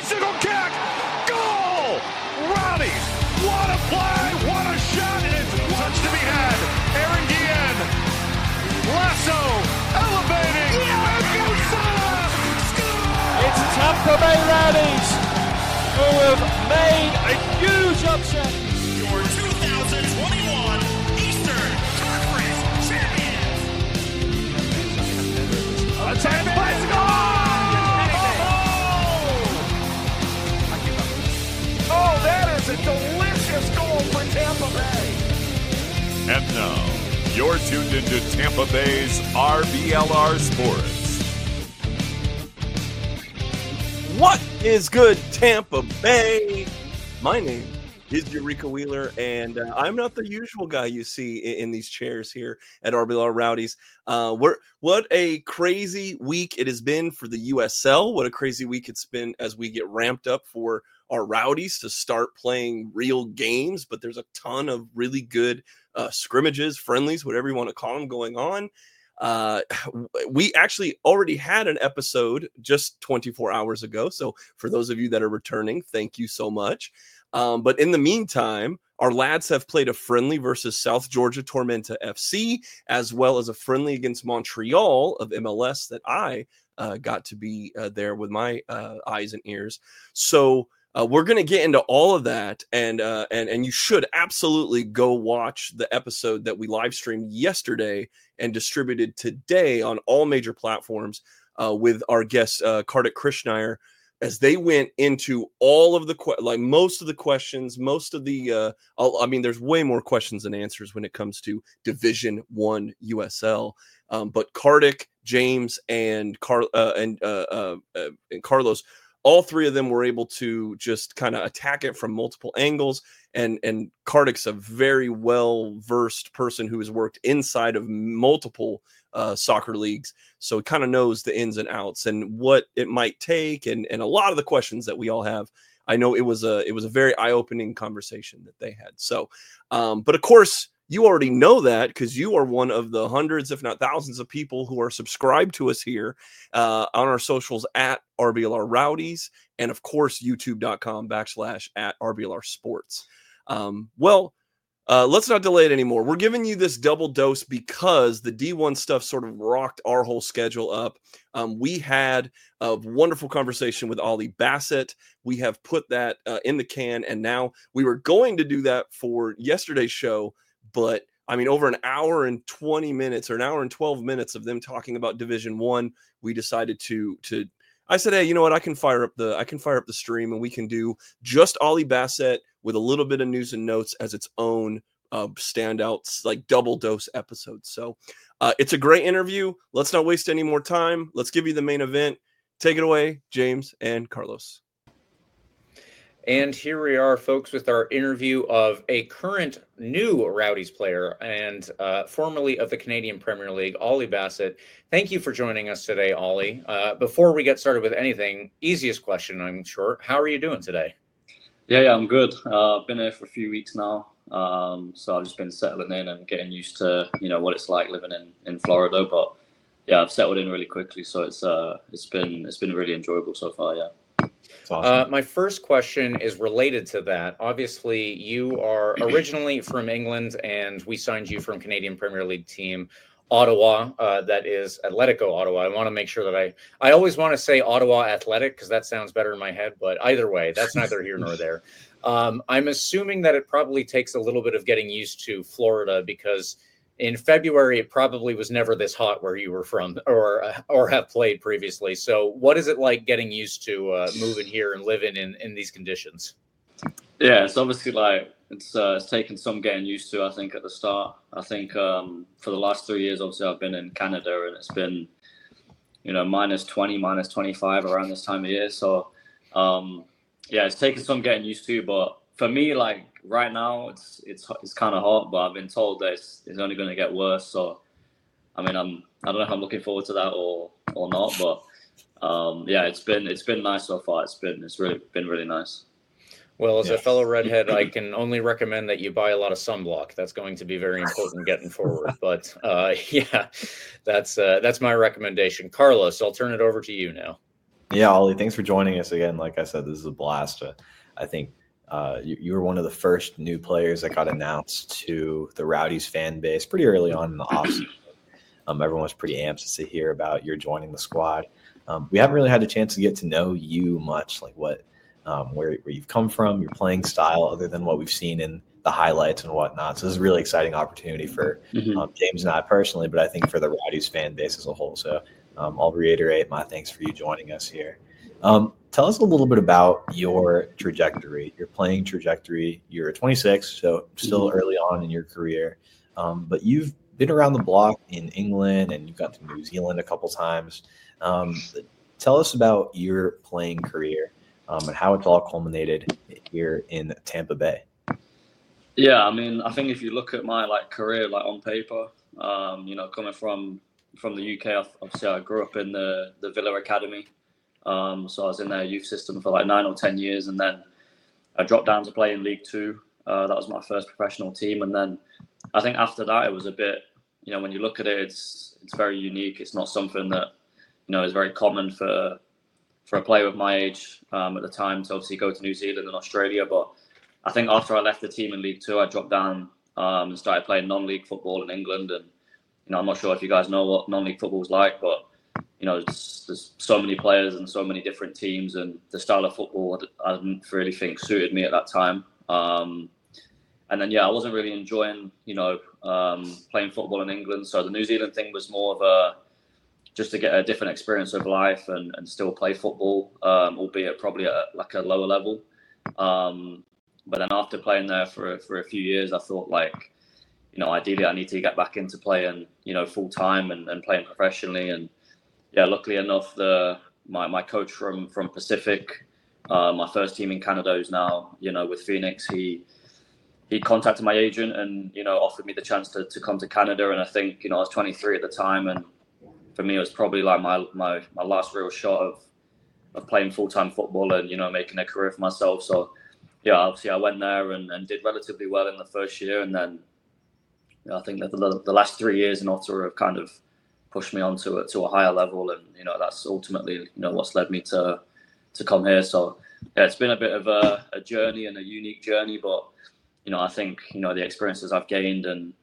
bicycle kick. Goal! Rowdies, what a play, what a shot, and it's touch to be had. Aaron Guillen, lasso, elevating, and Gonzalez scores! It's Tampa Bay Rowdies who have made a huge upset. Your 2021 Eastern Conference champions. A chance bicycle! Oh, that is a delicious goal for Tampa Bay. And now, you're tuned into Tampa Bay's RBLR Sports. What is good, Tampa Bay? My name is Eureka Wheeler, and I'm not the usual guy you see in these chairs here at RBLR Rowdies. What a crazy week it has been for the USL. What a crazy week it's been as we get ramped up for our Rowdies to start playing real games, but there's a ton of really good scrimmages, friendlies, whatever you want to call them, going on. We actually already had an episode just 24 hours ago. So for those of you that are returning, thank you so much. But in the meantime, our lads have played a friendly versus South Georgia Tormenta FC, as well as a friendly against Montreal of MLS that I got to be there with my eyes and ears. So we're going to get into all of that, and you should absolutely go watch the episode that we live streamed yesterday and distributed today on all major platforms with our guest Kartik Krishnaiyer, as they went into all of the most of the questions, most of the there's way more questions than answers when it comes to Division I USL. But Kartik, James, and Carlos, all three of them were able to just kind of attack it from multiple angles. And Kartik's a very well-versed person who has worked inside of multiple soccer leagues. So he kind of knows the ins and outs and what it might take. And a lot of the questions that we all have, I know it was a very eye-opening conversation that they had. So, but of course, you already know that because you are one of the hundreds, if not thousands, of people who are subscribed to us here on our socials at RBLR Rowdies, and of course, youtube.com/@RBLR Sports. Let's not delay it anymore. We're giving you this double dose because the D1 stuff sort of rocked our whole schedule up. We had a wonderful conversation with Ollie Bassett. We have put that in the can, and now we were going to do that for yesterday's show. But I mean, over an hour and 20 minutes or an hour and 12 minutes of them talking about Division I, we decided to I said, hey, you know what? I can fire up the stream, and we can do just Ollie Bassett with a little bit of news and notes as its own standouts, like double dose episodes. So it's a great interview. Let's not waste any more time. Let's give you the main event. Take it away, James and Carlos. And here we are, folks, with our interview of a current new Rowdies player and formerly of the Canadian Premier League, Ollie Bassett. Thank you for joining us today, Ollie. Before we get started with anything, easiest question, I'm sure. How are you doing today? Yeah, I'm good. I've been here for a few weeks now, so I've just been settling in and getting used to what it's like living in Florida. But yeah, I've settled in really quickly, so it's been really enjoyable so far. Yeah. Awesome. My first question is related to that. Obviously, you are originally from England, and we signed you from Canadian Premier League team Ottawa. That is Atletico Ottawa. I want to make sure that I always want to say Ottawa Athletic because that sounds better in my head. But either way, that's neither here nor there. I'm assuming that it probably takes a little bit of getting used to Florida because in February, it probably was never this hot where you were from or have played previously. So what is it like getting used to moving here and living in these conditions? Yeah, it's obviously it's taken some getting used to, I think, at the start. I think for the last 3 years, obviously, I've been in Canada and it's been, minus 20, minus 25 around this time of year. So, it's taken some getting used to. But for me, right now, it's kind of hot, but I've been told that it's only going to get worse. So, I mean, I don't know if I'm looking forward to that or not, but it's been nice so far. It's really been really nice. Well, as a fellow redhead, I can only recommend that you buy a lot of sunblock. That's going to be very important getting forward. But that's my recommendation. Carlos, I'll turn it over to you now. Yeah, Ollie, thanks for joining us again. Like I said, this is a blast. I think you were one of the first new players that got announced to the Rowdies fan base pretty early on in the offseason. Everyone was pretty amped to hear about your joining the squad. We haven't really had a chance to get to know you much, like where you've come from, your playing style, other than what we've seen in the highlights and whatnot. So this is a really exciting opportunity for James and I personally, but I think for the Rowdies fan base as a whole. So I'll reiterate my thanks for you joining us here. Tell us a little bit about your trajectory, your playing trajectory. You're 26, so still early on in your career, but you've been around the block in England and you've got to New Zealand a couple times. Tell us about your playing career and how it's all culminated here in Tampa Bay. Yeah, I mean, I think if you look at my career on paper, coming from the UK, obviously I grew up in the Villa Academy. So I was in their youth system for 9 or 10 years, and then I dropped down to play in League Two. That was my first professional team, and then I think after that it was a bit, when you look at it, it's very unique. It's not something that is very common for a player of my age at the time to obviously go to New Zealand and Australia. But I think after I left the team in League Two, I dropped down and started playing non-league football in England. And I'm not sure if you guys know what non-league football is like, but there's so many players and so many different teams, and the style of football I didn't really think suited me at that time. And then, I wasn't really enjoying, playing football in England. So the New Zealand thing was more of just to get a different experience of life and still play football, albeit probably at a lower level. But then after playing there for a few years, I thought ideally I need to get back into playing, full time and playing professionally. And luckily enough, my coach from Pacific, my first team in Canada, who's now with Phoenix, he contacted my agent and offered me the chance to come to Canada. And I think I was 23 at the time, and for me it was probably my last real shot of playing full-time football and making a career for myself. So obviously I went there and did relatively well in the first year, and then I think that the last 3 years in Ottawa have kind of pushed me on to a higher level, and that's ultimately what's led me to come here. So it's been a bit of a journey and a unique journey, but I think the experiences I've gained and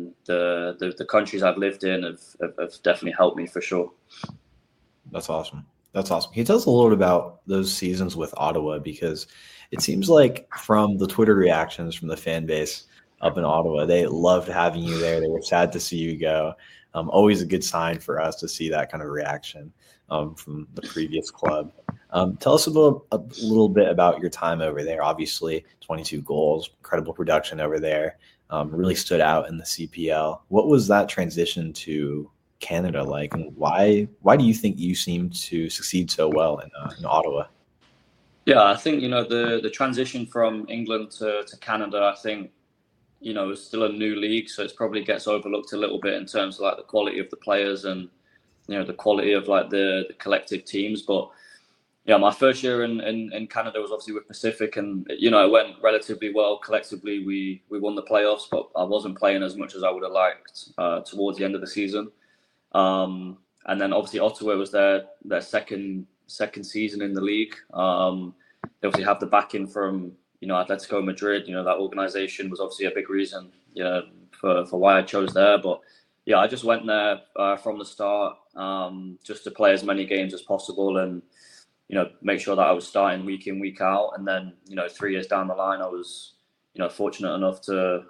the countries I've lived in have definitely helped me for sure. That's awesome. Can you tell us a little bit about those seasons with Ottawa? Because it seems like from the Twitter reactions from the fan base up in Ottawa, they loved having you there. They were sad to see you go. Always a good sign for us to see that kind of reaction from the previous club. Tell us a little bit about your time over there. Obviously, 22 goals, incredible production over there. Really stood out in the CPL. What was that transition to Canada like, and why do you think you seem to succeed so well in Ottawa? Yeah, I think the transition from England to Canada, I think it's still a new league, so it probably gets overlooked a little bit in terms of the quality of the players and the quality of the collective teams. But my first year in Canada was obviously with Pacific, and it went relatively well. Collectively, we won the playoffs, but I wasn't playing as much as I would have liked towards the end of the season. And then obviously Ottawa was their second season in the league. They obviously have the backing from Atletico Madrid. That organization was obviously a big reason for why I chose there. But I just went there from the start just to play as many games as possible and make sure that I was starting week in, week out. And then 3 years down the line, I was fortunate enough to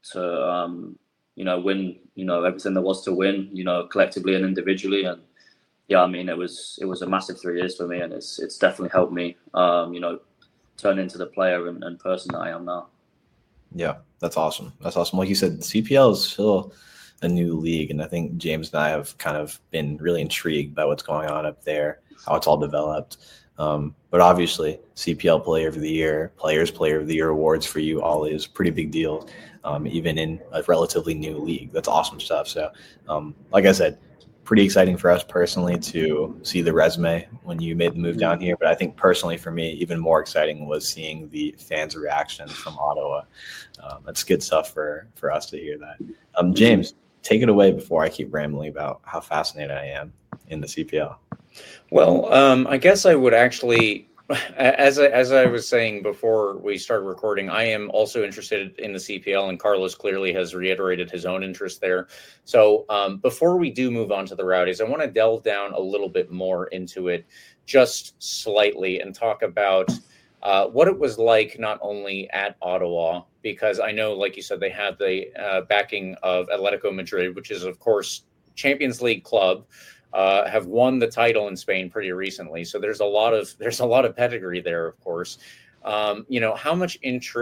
win everything there was to win, collectively and individually. And I mean, it was a massive 3 years for me, and it's definitely helped me turn into the player and person that I am now. Yeah, that's awesome. Like you said, CPL is still a new league, and I think James and I have kind of been really intrigued by what's going on up there, how it's all developed. But obviously, CPL Player of the Year, Players Player of the Year awards for you all is a pretty big deal, even in a relatively new league. That's awesome stuff. So, like I said, pretty exciting for us personally to see the resume when you made the move down here. But I think personally for me, even more exciting was seeing the fans' reaction from Ottawa. That's good stuff for us to hear that. James, take it away before I keep rambling about how fascinated I am in the CPL. Well, I guess I would actually, as I was saying before we started recording, I am also interested in the CPL, and Carlos clearly has reiterated his own interest there. So before we do move on to the Rowdies, I want to delve down a little bit more into it, just slightly, and talk about what it was like not only at Ottawa, because I know, like you said, they had the backing of Atletico Madrid, which is, of course, Champions League club. Have won the title in Spain pretty recently, so there's a lot of pedigree there, of course. How much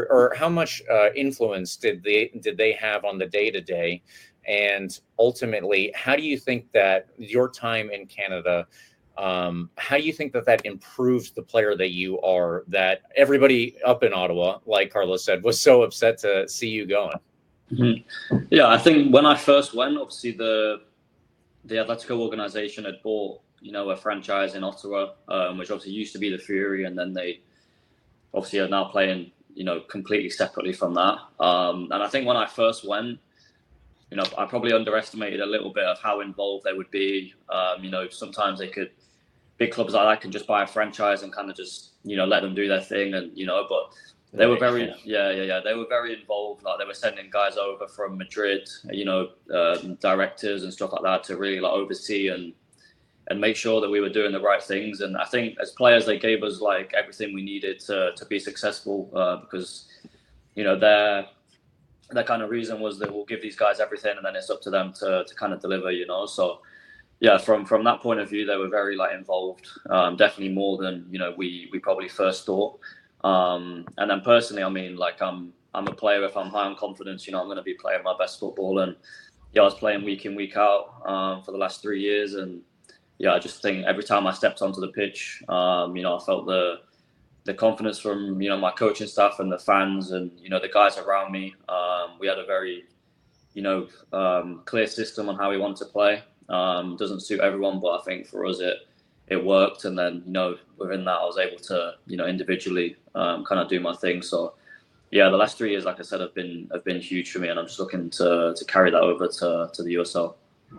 influence did they have on the day-to-day, and ultimately, how do you think that your time in Canada, how do you think that improved the player that you are, that everybody up in Ottawa, like Carlos said, was so upset to see you going? Mm-hmm. Yeah, I think when I first went, obviously the Atletico organization had bought, a franchise in Ottawa, which obviously used to be the Fury, and then they obviously are now playing, completely separately from that. And I think when I first went, I probably underestimated a little bit of how involved they would be. Sometimes big clubs like that can just buy a franchise and kind of just, let them do their thing, and but they were very, they were very involved. Like, they were sending guys over from Madrid, directors and stuff like that, to really oversee and make sure that we were doing the right things. And I think as players, they gave us everything we needed to be successful, because their kind of reason was that we'll give these guys everything, and then it's up to them to kind of deliver. So yeah, from that point of view, they were very involved, definitely more than we probably first thought. And then personally, I mean, I'm a player. If I'm high on confidence, I'm going to be playing my best football. And I was playing week in, week out for the last 3 years. And I just think every time I stepped onto the pitch, I felt the confidence from my coaching staff and the fans and the guys around me. We had a very clear system on how we wanted to play. Doesn't suit everyone, but I think for us it worked. And then within that, I was able to individually kind of do my thing. So yeah, the last 3 years, like I said, have been huge for me, and I'm just looking to carry that over to the USL.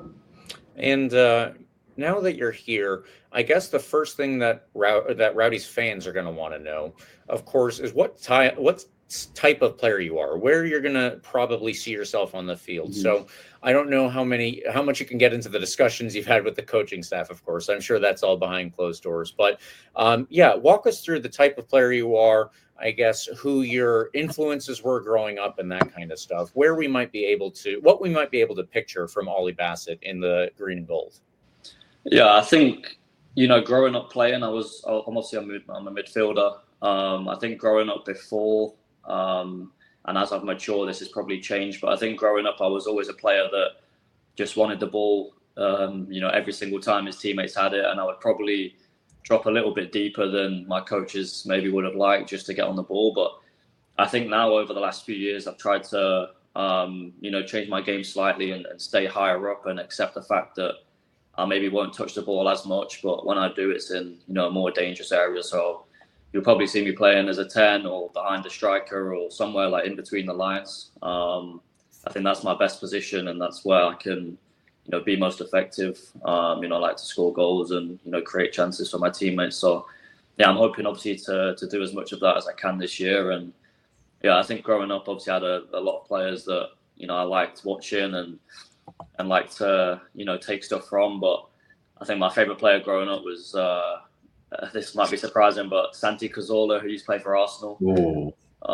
And now that you're here, I guess the first thing that Rowdies fans are going to want to know, of course, is what type of player you are, where you're going to probably see yourself on the field. Mm-hmm. So I don't know how much you can get into the discussions you've had with the coaching staff, of course. I'm sure that's all behind closed doors. But walk us through the type of player you are, I guess, who your influences were growing up and that kind of stuff, what we might be able to picture from Ollie Bassett in the green and gold. Yeah, I think, growing up playing, I'm a midfielder. I think growing up before, and as I've matured, this has probably changed. But I think growing up, I was always a player that just wanted the ball, every single time his teammates had it. And I would probably drop a little bit deeper than my coaches maybe would have liked, just to get on the ball. But I think now, over the last few years, I've tried to, change my game slightly and stay higher up and accept the fact that I maybe won't touch the ball as much. But when I do, it's in, a more dangerous area. So you'll probably see me playing as a 10 or behind the striker or somewhere in between the lines. I think that's my best position, and that's where I can, be most effective. I like to score goals and, create chances for my teammates. So yeah, I'm hoping obviously to do as much of that as I can this year. And yeah, I think growing up, obviously I had a lot of players that, I liked watching and like to, take stuff from. But I think my favorite player growing up was, this might be surprising, but Santi Cazorla, who used to play for Arsenal.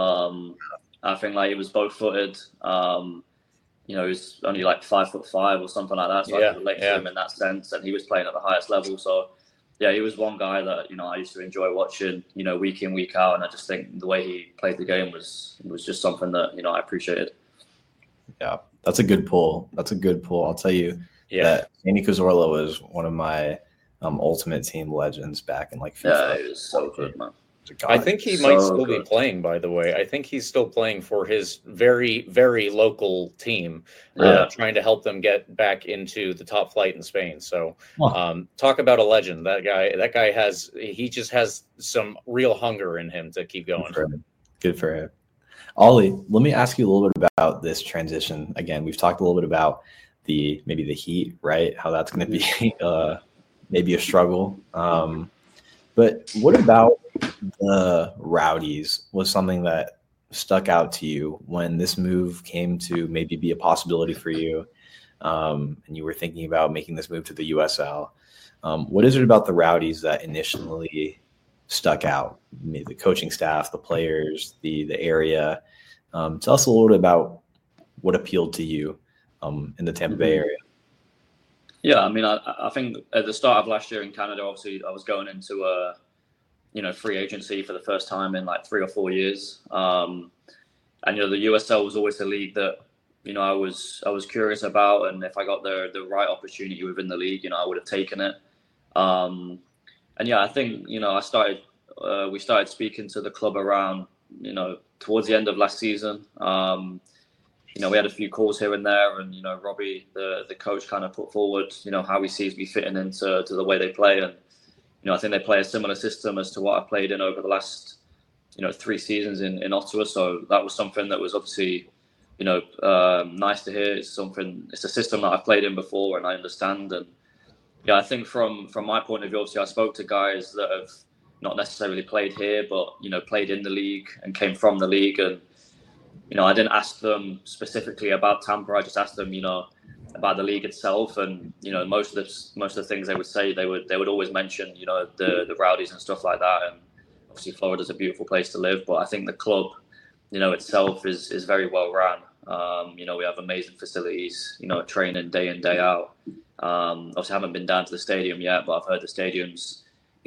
I think he was both-footed. He was only 5'5" or something like that. So I could relate to him in that sense. And he was playing at the highest level. So yeah, he was one guy that, I used to enjoy watching, week in, week out. And I just think the way he played the game was just something that, I appreciated. Yeah, that's a good pull. I'll tell you that Santi Cazorla was one of my ultimate team legends back in FIFA. Yeah, he was so good, man. I think he might still be playing, by the way. I think he's still playing for his very, very local team, trying to help them get back into the top flight in Spain. So talk about a legend. That guy just has some real hunger in him to keep going. Good for him. Ollie, let me ask you a little bit about this transition. Again, we've talked a little bit about maybe the heat, right? How that's going to be maybe a struggle. But what about the Rowdies was something that stuck out to you when this move came to maybe be a possibility for you, and you were thinking about making this move to the USL? What is it about the Rowdies that initially stuck out? Maybe the coaching staff, the players, the area. Tell us a little bit about what appealed to you in the Tampa Bay area. Yeah, I mean, I think at the start of last year in Canada, obviously, I was going into free agency for the first time in like 3 or 4 years. And, the USL was always a league that, I was curious about. And if I got the right opportunity within the league, I would have taken it. I think, we started speaking to the club around, towards the end of last season. We had a few calls here and there, and Robbie, the coach, kind of put forward how he sees me fitting into the way they play, and I think they play a similar system as to what I played in over the last 3 seasons in Ottawa. So that was something that was obviously nice to hear. It's a system that I've played in before and I understand. And I think from my point of view, obviously I spoke to guys that have not necessarily played here, but played in the league and came from the league. And I didn't ask them specifically about Tampa. I just asked them, about the league itself. And most of the things they would say, they would always mention, the Rowdies and stuff like that. And obviously, Florida's a beautiful place to live. But I think the club, itself is very well run. We have amazing facilities. Training day in, day out. Obviously, I haven't been down to the stadium yet, but I've heard the stadiums.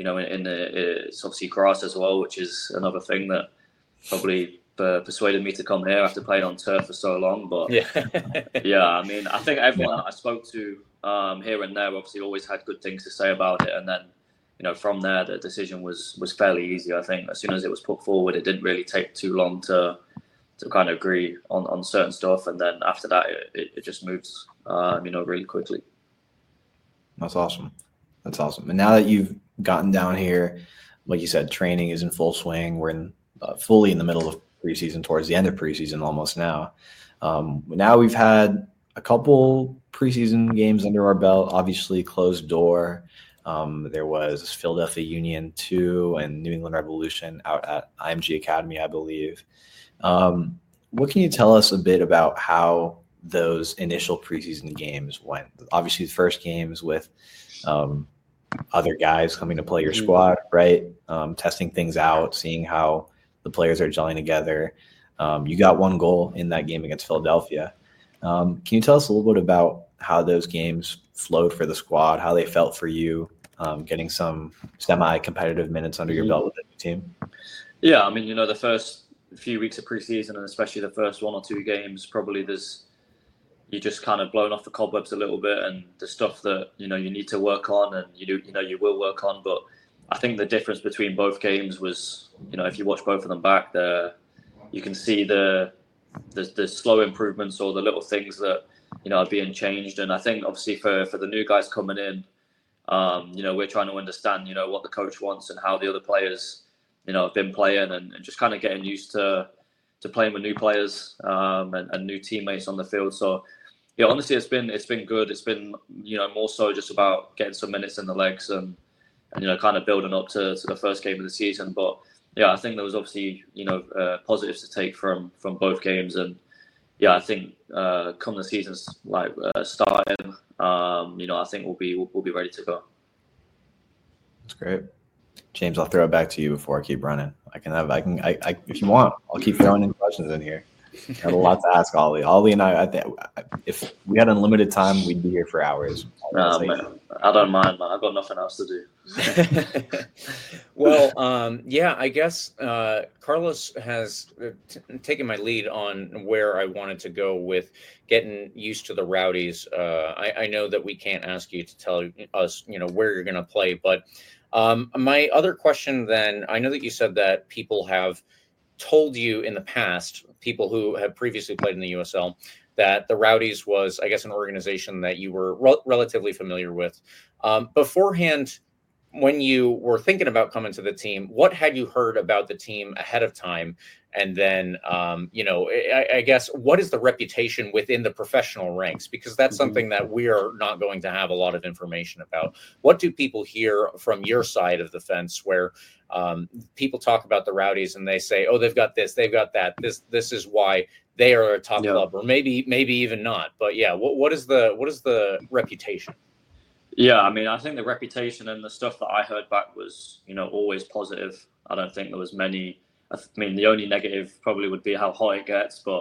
It's obviously grass as well, which is another thing that probably persuaded me to come here after playing on turf for so long. But I mean, I think everyone that I spoke to here and there obviously always had good things to say about it. And then, from there, the decision was fairly easy. I think as soon as it was put forward, it didn't really take too long to kind of agree on certain stuff. And then after that, it just moves, really quickly. That's awesome. And now that you've gotten down here, like you said, training is in full swing. We're fully in the middle of preseason, towards the end of preseason almost now. Now we've had a couple preseason games under our belt, obviously closed door. There was Philadelphia Union 2 and New England Revolution out at IMG Academy, I believe. What can you tell us a bit about how those initial preseason games went? Obviously, the first games with other guys coming to play your squad, right? Testing things out, seeing how the players are gelling together. You got 1 goal in that game against Philadelphia. Can you tell us a little bit about how those games flowed for the squad, how they felt for you, getting some semi-competitive minutes under your belt with the new team? Yeah, I mean, the first few weeks of preseason, and especially the first 1 or 2 games, probably you just kind of blown off the cobwebs a little bit, and the stuff that you need to work on, and you will work on. But I think the difference between both games was, if you watch both of them back, you can see the slow improvements or the little things that are being changed. And I think obviously for the new guys coming in, we're trying to understand what the coach wants and how the other players have been playing, and just kind of getting used to playing with new players and new teammates on the field. So honestly, it's been good. It's been more so just about getting some minutes in the legs and kind of building up to the first game of the season. But I think there was obviously positives to take from both games. And I think come the season's starting, I think we'll be ready to go. That's great. James, I'll throw it back to you before I keep running. I can if you want, I'll keep throwing in questions in here. I have a lot to ask Ollie. Ollie and I think if we had unlimited time, we'd be here for hours. Man, I don't mind, man. I've got nothing else to do. Well, I guess Carlos has taken my lead on where I wanted to go with getting used to the Rowdies. I know that we can't ask you to tell us, where you're going to play, but my other question then, I know that you said that people have told you in the past, people who have previously played in the USL, that the Rowdies was, I guess, an organization that you were relatively familiar with. Beforehand, when you were thinking about coming to the team, what had you heard about the team ahead of time? And then, I guess, what is the reputation within the professional ranks? Because that's something that we are not going to have a lot of information about. What do people hear from your side of the fence where people talk about the Rowdies and they say, oh, they've got this, they've got that. This is why they are a top club, or maybe even not. But yeah, what is the reputation? Yeah, I mean, I think the reputation and the stuff that I heard back was, always positive. I don't think there was many. I mean, the only negative probably would be how hot it gets, but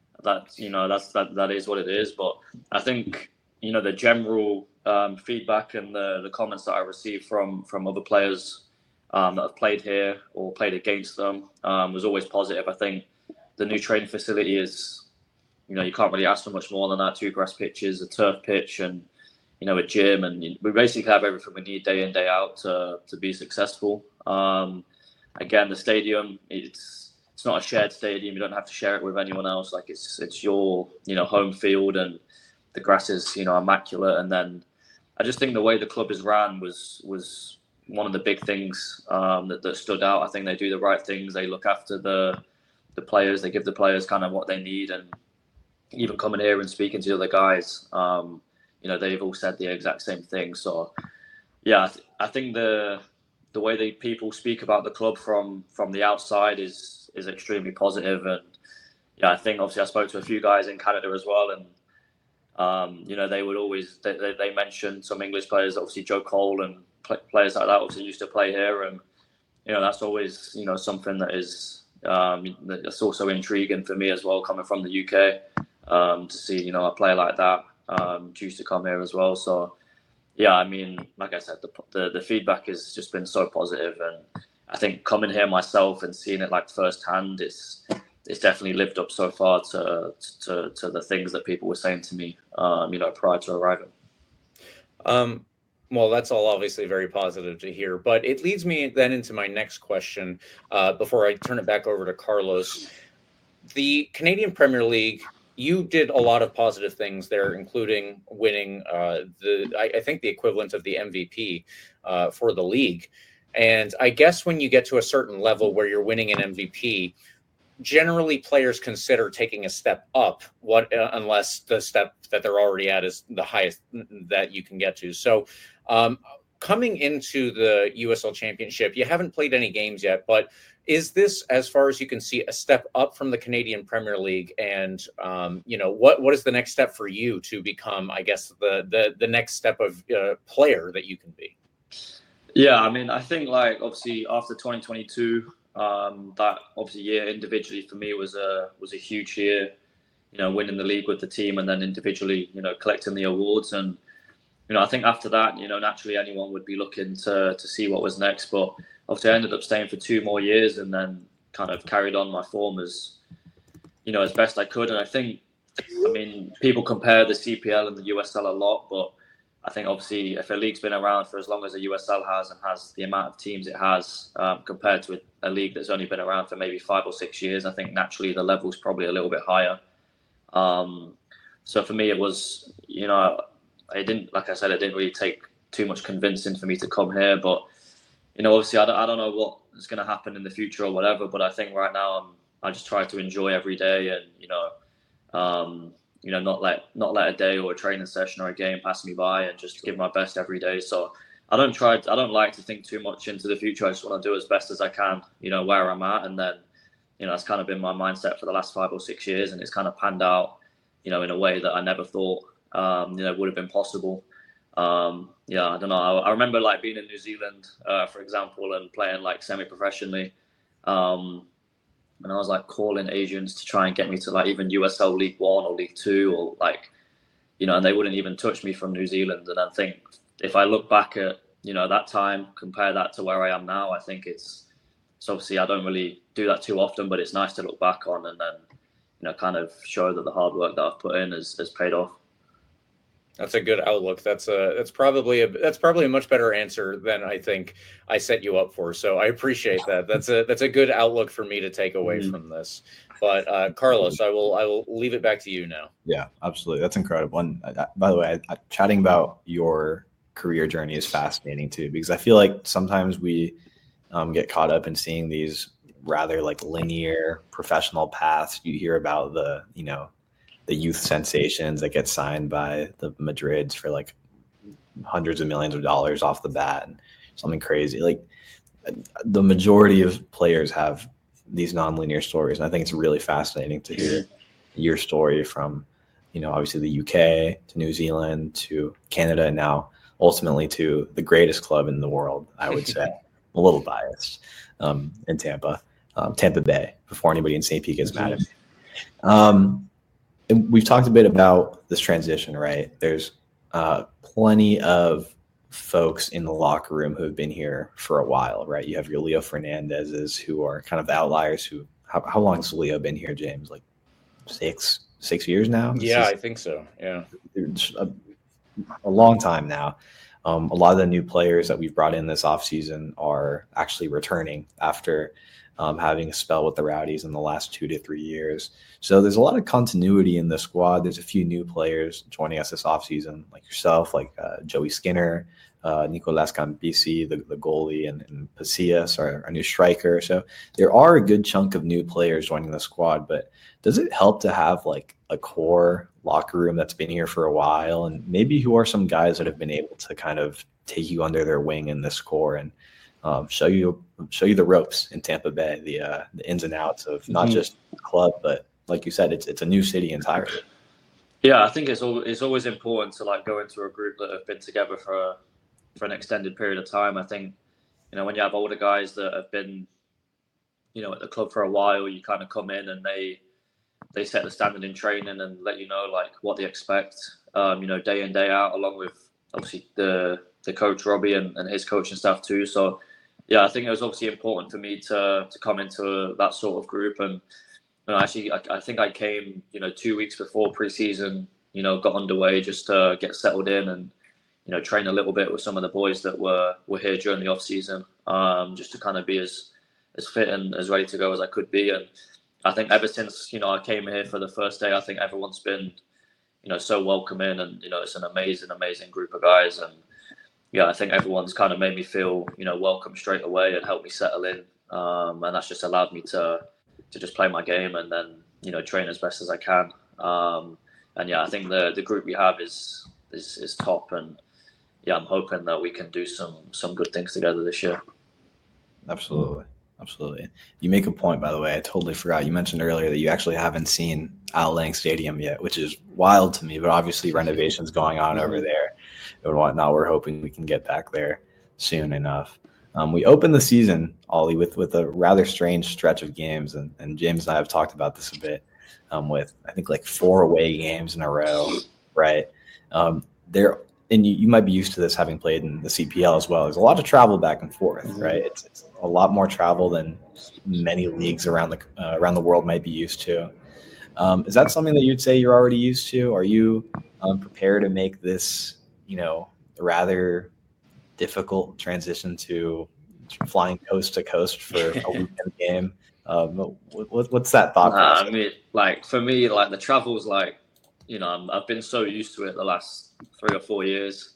that is what it is. But I think, the general feedback and the comments that I received from other players that have played here or played against them was always positive. I think the new training facility is, you can't really ask for much more than that. 2 grass pitches, a turf pitch, and a gym, and we basically have everything we need day in, day out to be successful. Again, the stadium, it's not a shared stadium. You don't have to share it with anyone else. Like it's your, home field, and the grass is, immaculate. And then I just think the way the club is ran was one of the big things that stood out. I think they do the right things. They look after the players. They give the players kind of what they need. And even coming here and speaking to the other guys, they've all said the exact same thing. So, yeah, I think the way people speak about the club from the outside is extremely positive. And yeah, I think obviously I spoke to a few guys in Canada as well, and they would always they mentioned some English players, obviously Joe Cole and players like that obviously used to play here, and that's always something that is that's also intriguing for me as well, coming from the UK, to see a player like that choose to come here as well. So yeah, I mean, like I said, the feedback has just been so positive, and I think coming here myself and seeing it like firsthand, it's definitely lived up so far to the things that people were saying to me, prior to arriving. Well, that's all obviously very positive to hear, but it leads me then into my next question before I turn it back over to Carlos. The Canadian Premier League, you did a lot of positive things there, including winning I think the equivalent of the MVP for the league. And I guess when you get to a certain level where you're winning an MVP, generally players consider taking a step up, unless the step that they're already at is the highest that you can get to. So coming into the USL Championship, you haven't played any games yet, but is this, as far as you can see, a step up from the Canadian Premier League? And what is the next step for you to become, I guess, the next step of player that you can be? Yeah, I mean, I think like obviously after 2022, that obviously year individually for me was a huge year. Winning the league with the team, and then individually, collecting the awards. And I think after that, naturally anyone would be looking to see what was next. But obviously I ended up staying for 2 more years, and then kind of carried on my form as best I could. And I think, people compare the CPL and the USL a lot, but I think obviously if a league's been around for as long as the USL has, and has the amount of teams it has, compared to a league that's only been around for maybe 5 or 6 years, I think naturally the level's probably a little bit higher. So for me, it was, I didn't really take too much convincing for me to come here, but obviously I don't know what is going to happen in the future or whatever, but I think right now I just try to enjoy every day, and not let a day or a training session or a game pass me by, and just give my best every day. So I don't like to think too much into the future. I just want to do as best as I can, where I'm at. And then, that's kind of been my mindset for the last 5 or 6 years, and it's kind of panned out, in a way that I never thought, would have been possible. I don't know. I remember like being in New Zealand, for example, and playing like semi-professionally. And I was like calling agents to try and get me to like even USL League 1 or League 2, or like, and they wouldn't even touch me from New Zealand. And I think if I look back at, that time, compare that to where I am now, I think it's obviously I don't really do that too often, but it's nice to look back on and then, kind of show that the hard work that I've put in has paid off. That's a good outlook. That's probably a much better answer than I think I set you up for. So I appreciate that. That's a good outlook for me to take away from this. But Carlos, I will leave it back to you now. Yeah, absolutely. That's incredible. And by the way, chatting about your career journey is fascinating too, because I feel like sometimes we get caught up in seeing these rather like linear professional paths. You hear about the youth sensations that get signed by the Madrids for like hundreds of millions of dollars off the bat and something crazy. Like the majority of players have these nonlinear stories, and I think it's really fascinating to hear your story from, obviously the UK to New Zealand to Canada, and now ultimately to the greatest club in the world, I would say. A little biased, in Tampa Bay, before anybody in St. Pete gets mad at me. And we've talked a bit about this transition, right? There's plenty of folks in the locker room who have been here for a while, right? You have your Leo Fernandezes, who are kind of the outliers. How long has Leo been here, James? Like 6 years now? Yeah, I think so. Yeah, a long time now. A lot of the new players that we've brought in this offseason are actually returning after having a spell with the Rowdies in the last 2 to 3 years. So there's a lot of continuity in the squad. There's a few new players joining us this offseason, like yourself, like Joey Skinner, Nicolas Campisi, the goalie, and Pasillas, our new striker. So there are a good chunk of new players joining the squad, but does it help to have like a core locker room that's been here for a while, and maybe who are some guys that have been able to kind of take you under their wing in this core and show you the ropes in Tampa Bay, the ins and outs of not just the club, but like you said, it's a new city entirely. Yeah, I think it's always important to like go into a group that have been together for an extended period of time. I think, when you have older guys that have been, at the club for a while, you kind of come in and they set the standard in training and let you know like what they expect, day in, day out, along with obviously the coach Robbie and his coaching staff too. So yeah, I think it was obviously important for me to come into that sort of group. And actually, I think I came, 2 weeks before preseason, got underway just to get settled in and, train a little bit with some of the boys that were here during the off season, just to kind of be as fit and as ready to go as I could be. And I think ever since, I came here for the first day, I think everyone's been, so welcoming, and, it's an amazing group of guys. And yeah, I think everyone's kind of made me feel, welcome straight away and helped me settle in. And that's just allowed me to just play my game and then, train as best as I can. And yeah, I think the group we have is top, and yeah, I'm hoping that we can do some good things together this year. Absolutely. You make a point, by the way. I totally forgot. You mentioned earlier that you actually haven't seen Al Lang Stadium yet, which is wild to me, but obviously renovations going on over there and whatnot. We're hoping we can get back there soon enough. We opened the season, Ollie, with a rather strange stretch of games, and James and I have talked about this a bit, with I think like 4 away games in a row, right? And you might be used to this having played in the CPL as well. There's a lot of travel back and forth, right? It's a lot more travel than many leagues around the world might be used to. Is that something that you'd say you're already used to? Are you prepared to make this, rather difficult transition to flying coast to coast for a weekend game? What's that thought process? I mean, like for me, like the travel's like, I've been so used to it the last 3 or 4 years.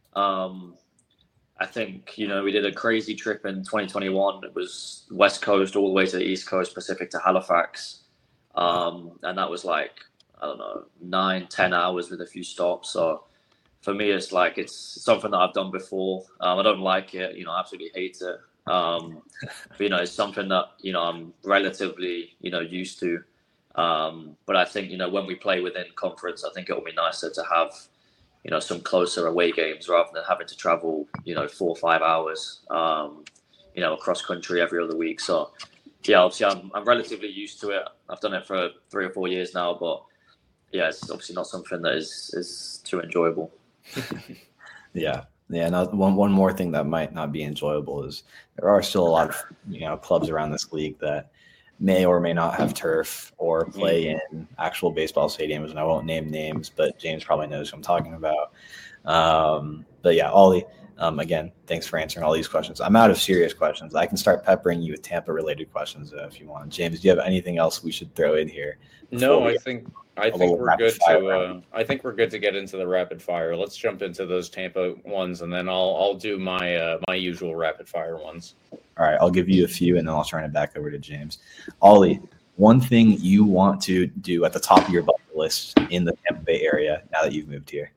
I think, we did a crazy trip in 2021. It was West Coast all the way to the East Coast, Pacific to Halifax. And that was like, I don't know, 9-10 hours with a few stops. So for me, it's like, it's something that I've done before. I don't like it, I absolutely hate it. But, it's something that, I'm relatively, used to. But I think, when we play within conference, I think it will be nicer to have, some closer away games rather than having to travel, 4 or 5 hours, across country every other week. So yeah, obviously I'm relatively used to it. I've done it for 3 or 4 years now, but yeah, it's obviously not something that is too enjoyable. Yeah. Now, one more thing that might not be enjoyable is there are still a lot of clubs around this league that may or may not have turf or play in actual baseball stadiums, and I won't name names, but James probably knows who I'm talking about. But yeah, Ollie, Again, thanks for answering all these questions. I'm out of serious questions. I can start peppering you with Tampa-related questions if you want. James, do you have anything else we should throw in here? No, I think we're good to. I think we're good to get into the rapid fire. Let's jump into those Tampa ones, and then I'll do my my usual rapid fire ones. All right, I'll give you a few, and then I'll turn it back over to James. Ollie, one thing you want to do at the top of your bucket list in the Tampa Bay area now that you've moved here?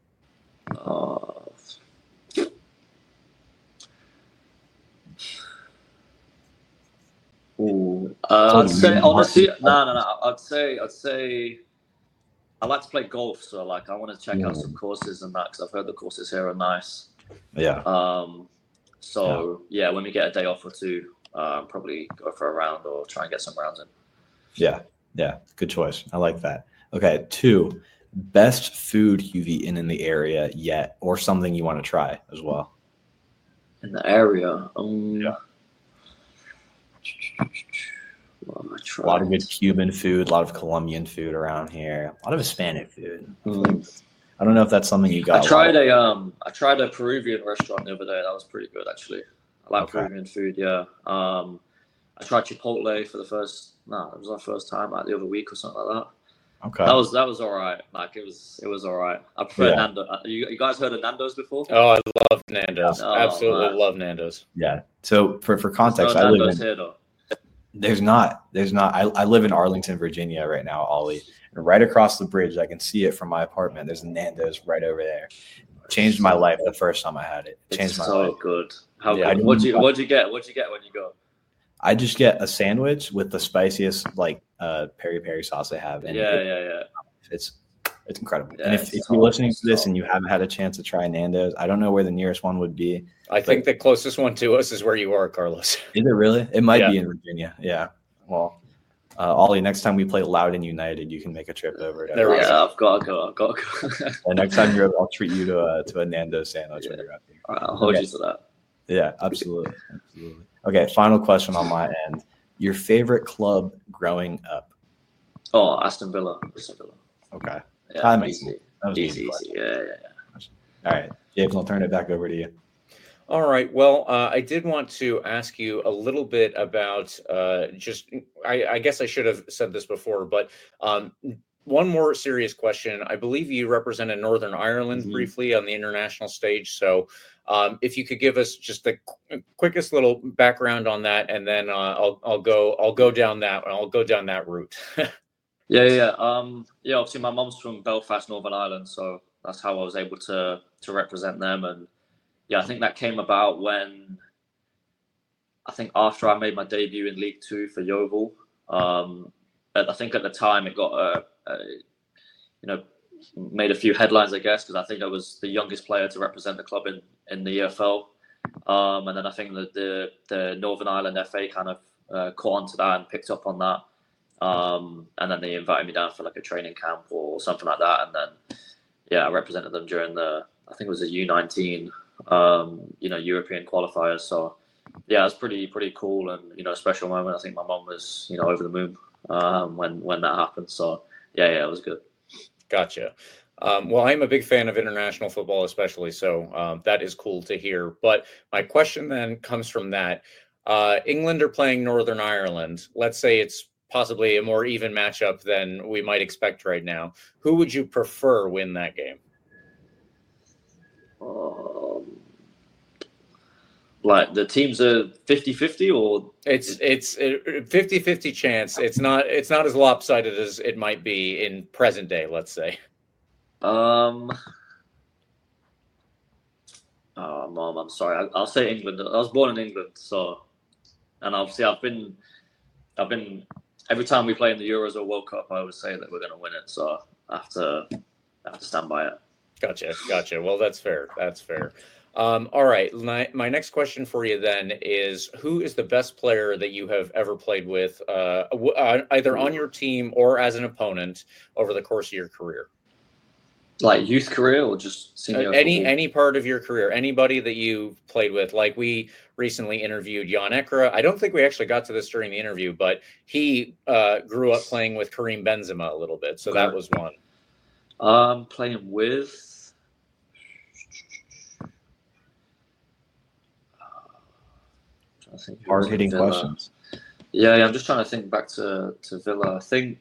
I'd say honestly, no. I'd say I like to play golf, so like I want to check out some courses and that because I've heard the courses here are nice. Yeah. So yeah, when we get a day off or two, probably go for a round or try and get some rounds in. Yeah, good choice. I like that. Okay, 2, best food you've eaten in the area yet, or something you want to try as well. In the area, A lot of good Cuban food, a lot of Colombian food around here, a lot of Hispanic food. I don't know if that's something you got. I tried a Peruvian restaurant the other day. That was pretty good, actually. I like Peruvian food. Yeah. I tried Chipotle for the first. No, it was our first time, like the other week or something like that. Okay. That was all right. Like it was all right. I prefer Nando. You guys heard of Nando's before? Oh, I love Nando's. Absolutely love Nando's. Yeah. So for context, I live in here though. There's not. I live in Arlington, Virginia right now, Ollie. And right across the bridge, I can see it from my apartment. There's a Nando's right over there. Changed my life the first time I had it. Changed my life. So good. How good? What'd you get? What'd you get when you go? I just get a sandwich with the spiciest peri-peri sauce they have. And yeah. It's incredible. Yeah, and if you're listening to this and you haven't had a chance to try Nando's, I don't know where the nearest one would be. I think the closest one to us is where you are, Carlos. Is it really? It might be in Virginia. Yeah. Well, Ollie, next time we play Loudoun United, you can make a trip over. I've got to go. And next time you're over, I'll treat you to a Nando's sandwich when you're out here. All right, I'll hold you to that. Yeah, absolutely. Okay, final question on my end. Your favorite club growing up? Oh, Aston Villa. Okay. Yeah, that makes easy. Easy. Yeah. All right, James, I'll turn it back over to you. All right. Well, I did want to ask you a little bit about I guess I should have said this before, but one more serious question. I believe you represented Northern Ireland briefly on the international stage. So if you could give us just the quickest little background on that, and then I'll go down that route. Yeah. Obviously, my mom's from Belfast, Northern Ireland, so that's how I was able to represent them. And yeah, I think that came about when after I made my debut in League Two for Yeovil. I think at the time it got made a few headlines, I guess, because I think I was the youngest player to represent the club in the EFL. And then I think that the Northern Ireland FA kind of caught on to that and picked up on that. And then they invited me down for like a training camp or something like that. And then, I represented them during I think it was a U19, European qualifiers. So yeah, it was pretty cool and, a special moment. I think my mom was, over the moon when that happened. So yeah, it was good. Gotcha. Well, I'm a big fan of international football, especially. So that is cool to hear. But my question then comes from that. England are playing Northern Ireland. Let's say it's possibly a more even matchup than we might expect right now. Who would you prefer win that game? Like the teams are 50-50 or it's a 50-50 chance. It's not as lopsided as it might be in present day, let's say. Mom, I'm sorry. I'll say England. I was born in England, so, and obviously I've been every time we play in the Euros or World Cup, I always say that we're going to win it. So I have to stand by it. Gotcha. Well, that's fair. All right. My next question for you then is, who is the best player that you have ever played with, either on your team or as an opponent over the course of your career? Like youth career or just senior? Any part of your career, anybody that you played with. Like we recently interviewed Jan Ekra. I don't think we actually got to this during the interview, but he grew up playing with Karim Benzema a little bit. So that was one. Playing with... I think Hard-hitting Villa. questions. Yeah, I'm just trying to think back to Villa. I think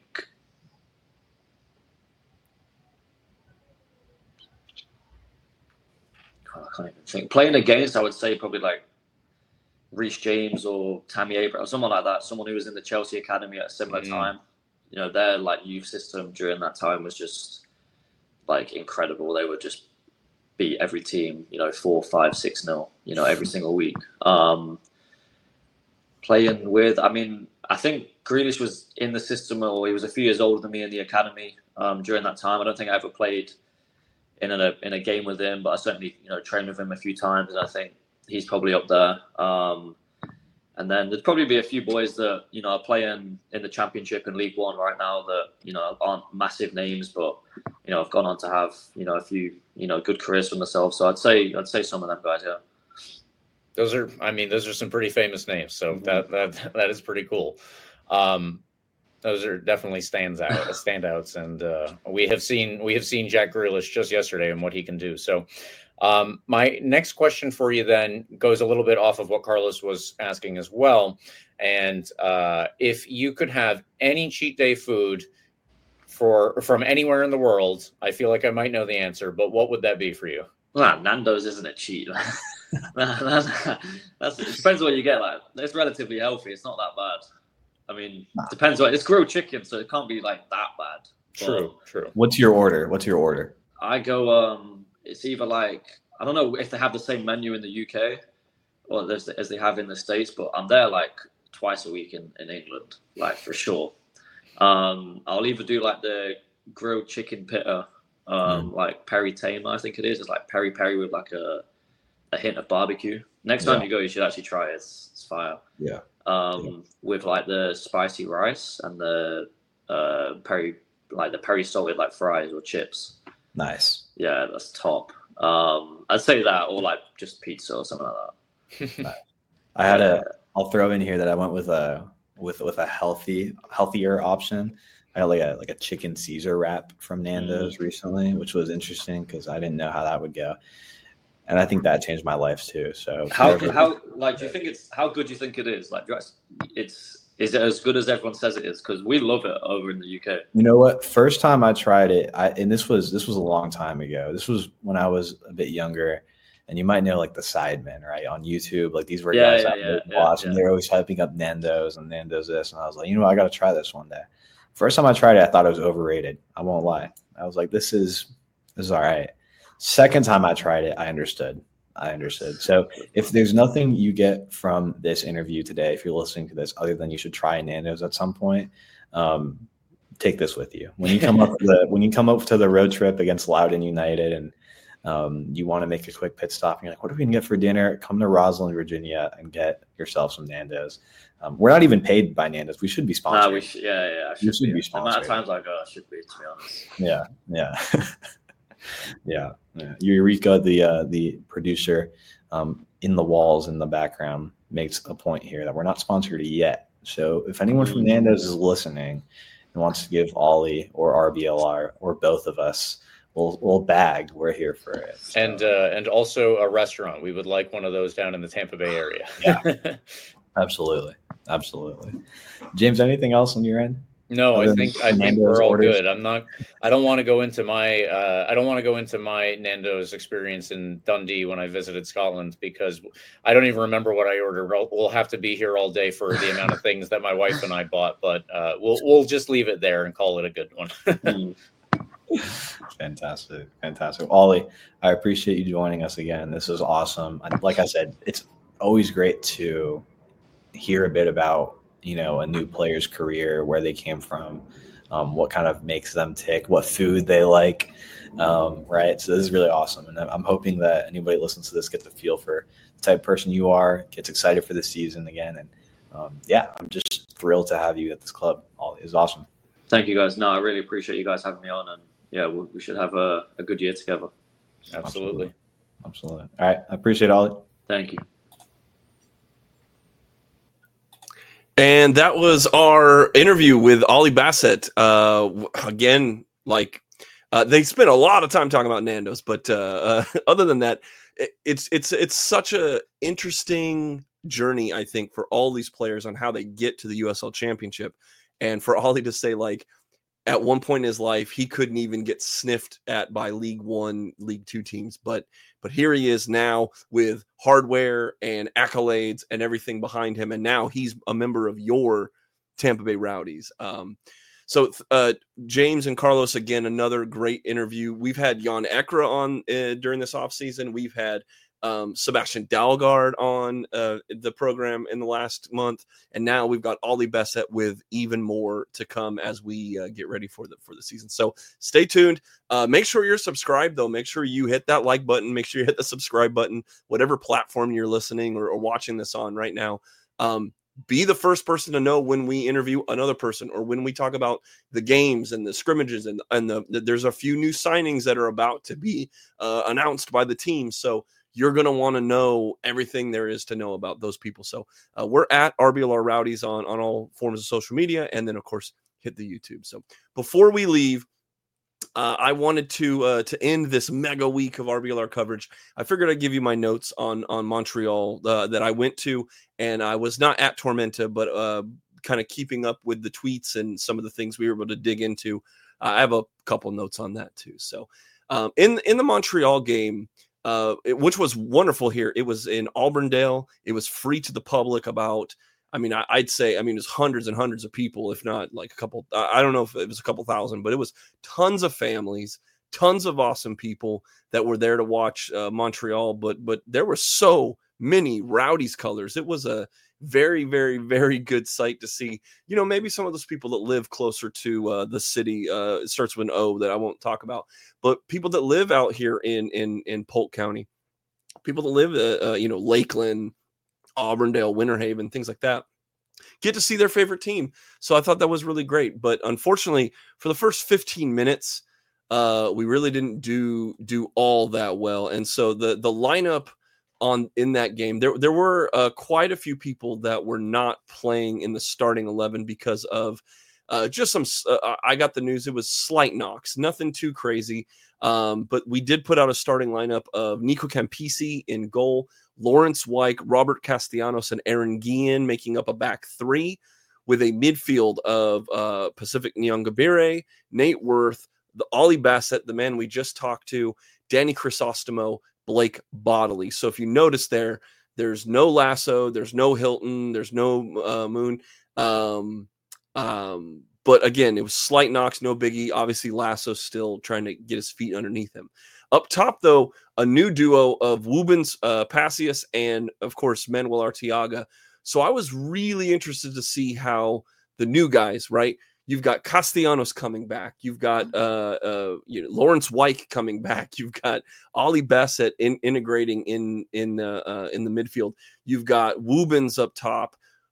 I can't even think. Playing against, I would say probably like Reece James or Tammy Abraham, or someone like that. Someone who was in the Chelsea academy at a similar time. You know, their like youth system during that time was just like incredible. They would just beat every team, 4, 5, 6-0, every single week. Playing with, I think Grealish was in the system, or he was a few years older than me in the academy during that time. I don't think I ever played in a game with him, but I certainly, trained with him a few times, and I think he's probably up there. And then there'd probably be a few boys that, are playing in the Championship and League One right now that, aren't massive names, but, have gone on to have, a few, good careers for themselves. So I'd say some of them guys, yeah. Those are some pretty famous names. So that is pretty cool. Those are definitely standouts. And we have seen Jack Grealish just yesterday and what he can do. So my next question for you then goes a little bit off of what Carlos was asking as well. And if you could have any cheat day food from anywhere in the world, I feel like I might know the answer, but what would that be for you? Well, Nando's isn't a cheat. It depends what you get. Like, it's relatively healthy. It's not that bad. Depends what it's grilled chicken, so it can't be like that bad. True. What's your order? I go. It's either like, I don't know if they have the same menu in the UK or as they have in the States, but I'm there like twice a week in England, like for sure. I'll either do like the grilled chicken pitta, like peri tamer, I think it is. It's like peri with like a hint of barbecue. Next time you go, you should actually try it. It's fire. Yeah. With like the spicy rice and the peri salted like fries or chips. Nice. Yeah, that's top. I'd say that, or like just pizza or something like that. I'll throw in here that I went with a healthier option. I had like a chicken Caesar wrap from Nando's recently, which was interesting because I didn't know how that would go. And I think that changed my life too. So how do you think how good do you think it is? Like, is it as good as everyone says it is? Because we love it over in the UK. You know what? First time I tried it, and this was a long time ago. This was when I was a bit younger, and you might know like the Sidemen, right, on YouTube. Like these were guys I would watch, and they're always hyping up Nando's and Nando's this, and I was like, I got to try this one day. First time I tried it, I thought it was overrated. I won't lie. I was like, this is all right. Second time I tried it, I understood. So if there's nothing you get from this interview today, if you're listening to this, other than you should try Nando's at some point, take this with you. When you come up to the road trip against Loudoun United and you want to make a quick pit stop, and you're like, what are we going to get for dinner? Come to Roslyn, Virginia, and get yourself some Nando's. We're not even paid by Nando's. We should be sponsored. We should be sponsored. The amount of times I go, I should be, to be honest. Yeah. Yeah. Eureka, the producer in the walls in the background, makes a point here that we're not sponsored yet. So if anyone from Nando's is listening and wants to give Ollie or RBLR or both of us, we'll bag. We're here for it. So. And also a restaurant. We would like one of those down in the Tampa Bay area. Yeah. Absolutely. James, anything else on your end? No, I think we're all good. I don't want to go into my Nando's experience in Dundee when I visited Scotland, because I don't even remember what I ordered. We'll have to be here all day for the amount of things that my wife and I bought, but we'll just leave it there and call it a good one. Fantastic. Ollie, I appreciate you joining us again. This is awesome. Like I said, it's always great to hear a bit about a new player's career, where they came from, what kind of makes them tick, what food they like, right? So this is really awesome. And I'm hoping that anybody listens to this gets a feel for the type of person you are, gets excited for the season again. And I'm just thrilled to have you at this club. Ollie, is awesome. Thank you, guys. No, I really appreciate you guys having me on. And we should have a good year together. Absolutely. All right. I appreciate it, Ollie. Thank you. And that was our interview with Ollie Bassett. Again, they spent a lot of time talking about Nando's, but other than that, it's such a interesting journey, I think, for all these players on how they get to the USL Championship. And for Ollie to say, like, at one point in his life, he couldn't even get sniffed at by League One, League Two teams. But here he is now with hardware and accolades and everything behind him. And now he's a member of your Tampa Bay Rowdies. So James and Carlos, again, another great interview. We've had Jan Ekra on during this offseason. We've had Sebastian Dalgard on the program in the last month, and now we've got Ollie Bessette with even more to come as we get ready for the season. So stay tuned. Make sure you're subscribed, though. Make sure you hit that like button. Make sure you hit the subscribe button, whatever platform you're listening or watching this on right now. Be the first person to know when we interview another person or when we talk about the games and the scrimmages and there's a few new signings that are about to be announced by the team. So you're going to want to know everything there is to know about those people. So we're at RBLR Rowdies on all forms of social media. And then, of course, hit the YouTube. So before we leave, I wanted to end this mega week of RBLR coverage. I figured I'd give you my notes on Montreal that I went to, and I was not at Tormenta, but kind of keeping up with the tweets and some of the things we were able to dig into. I have a couple notes on that too. So in the Montreal game, which was wonderful here, it was in Auburndale. It was free to the public. I'd say it was hundreds and hundreds of people, if not like a couple. I don't know if it was a couple thousand, but it was tons of families, tons of awesome people that were there to watch Montreal. But there were so many Rowdies colors. It was a very, very, very good sight to see. Maybe some of those people that live closer to the city, it starts with an O that I won't talk about, but people that live out here in Polk County, people that live, Lakeland, Auburndale, Winter Haven, things like that, get to see their favorite team. So I thought that was really great. But unfortunately, for the first 15 minutes, we really didn't do all that well. And so the lineup in that game, there were quite a few people that were not playing in the starting 11 because of just some. I got the news; it was slight knocks, nothing too crazy. But we did put out a starting lineup of Nico Campisi in goal, Lawrence Wyke, Robert Castellanos, and Aaron Guillen making up a back three with a midfield of Pacific Nyongabire, Nate Worth, the Ollie Bessette, the man we just talked to, Danny Crisostomo, Blake Bodley. So if you notice there's no Lasso, there's no Hilton, there's no Moon. But again, it was slight knocks, no biggie. Obviously, Lasso still trying to get his feet underneath him. Up top, though, a new duo of Wubens Passius and, of course, Manuel Arteaga. So I was really interested to see how the new guys, right? You've got Castellanos coming back. You've got Lawrence Wyke coming back. You've got Ollie Bessette integrating in the midfield. You've got Wubens up top.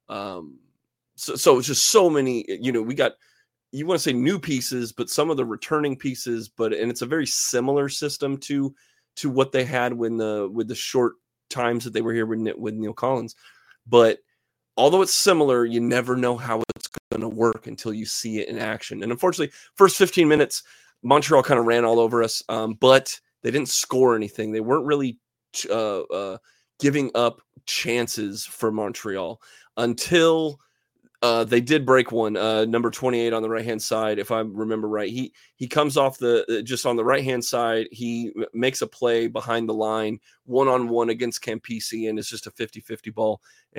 So it's just so many. We got, you want to say new pieces, but some of the returning pieces. And it's a very similar system to what they had with the short times that they were here with Neil Collins. But although it's similar, you never know how it's going to work until you see it in action. And unfortunately, first 15 minutes, Montreal kind of ran all over us, but they didn't score anything. They weren't really giving up chances for Montreal until they did break one. Number 28 on the right-hand side, if I remember right. He comes off just on the right-hand side. He makes a play behind the line, one-on-one against Campisi, and it's just a 50-50 ball.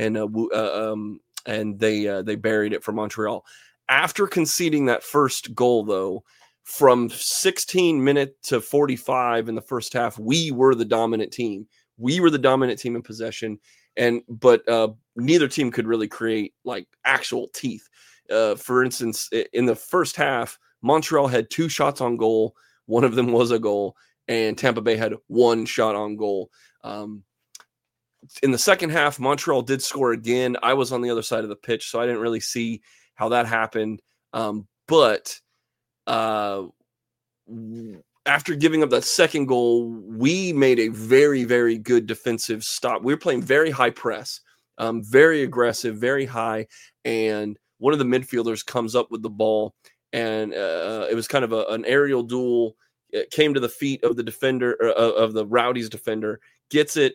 And they buried it for Montreal. After conceding that first goal, though, from 16 minutes to 45 in the first half, we were the dominant team. We were the dominant team in possession, but neither team could really create like actual teeth. For instance, in the first half, Montreal had 2 shots on goal. One of them was a goal, and Tampa Bay had 1 shot on goal. In the second half, Montreal did score again. I was on the other side of the pitch, so I didn't really see how that happened. But after giving up that second goal, we made a very, very good defensive stop. We were playing very high press, very aggressive, very high. And one of the midfielders comes up with the ball, and it was kind of an aerial duel. It came to the feet of the defender, of the Rowdies defender, gets it,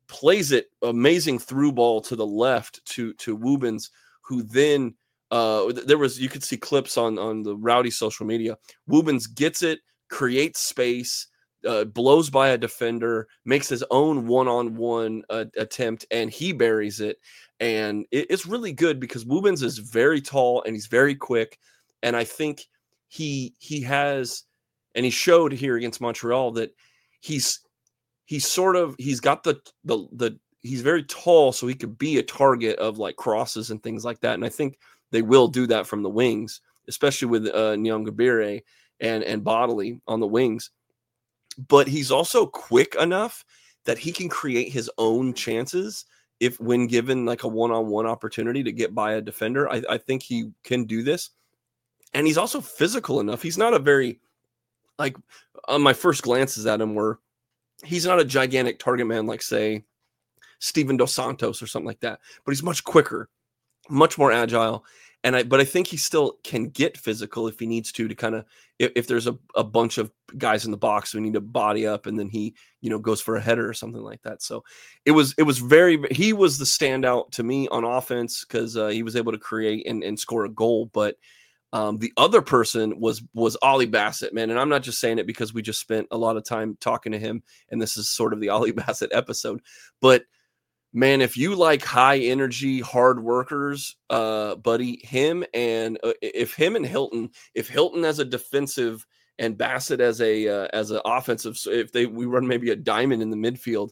plays it amazing through ball to the left to Woobens, who then you could see clips on the Rowdy social media. Woobens gets it, creates space, blows by a defender, makes his own one-on-one attempt, and he buries it. And it's really good because Woobens is very tall and he's very quick. And I think he has, and he showed here against Montreal that he's got he's very tall, so he could be a target of like crosses and things like that. And I think they will do that from the wings, especially with Nyongabire and Bodley on the wings. But he's also quick enough that he can create his own chances when given like a one-on-one opportunity to get by a defender. I think he can do this. And he's also physical enough. He's not a very, like, on my first glances at him were, he's not a gigantic target man like, say, Steven Dos Santos or something like that. But he's much quicker, much more agile. But I think he still can get physical if he needs to kind of, if there's a bunch of guys in the box who need to body up, and then he, goes for a header or something like that. So he was the standout to me on offense because he was able to create and score a goal. But the other person was Ollie Bassett, man. And I'm not just saying it because we just spent a lot of time talking to him, and this is sort of the Ollie Bassett episode. But man, if you like high energy, hard workers, buddy, him and if Hilton as a defensive and Bassett as an offensive, so if we run maybe a diamond in the midfield,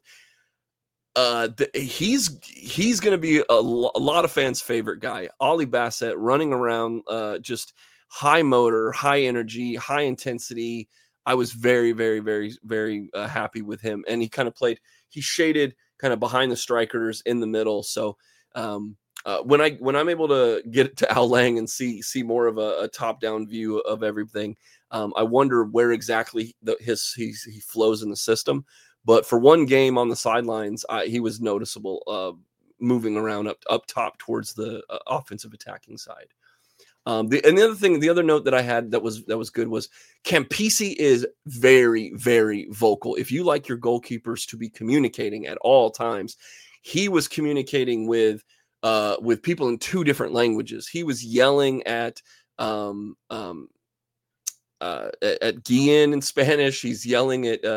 he's going to be a lot of fans' favorite guy. Ollie Bassett running around, just high motor, high energy, high intensity. I was very, very, very, very happy with him, and he shaded kind of behind the strikers in the middle. So when I'm able to get to Al Lang and see more of a top-down view of everything, I wonder where exactly he flows in the system. But for one game on the sidelines, he was noticeable moving around up top towards the offensive attacking side. The other note that I had that was good was Campisi is very, very vocal. If you like your goalkeepers to be communicating at all times, he was communicating with people in two different languages. He was yelling at Guillen in Spanish. He's yelling at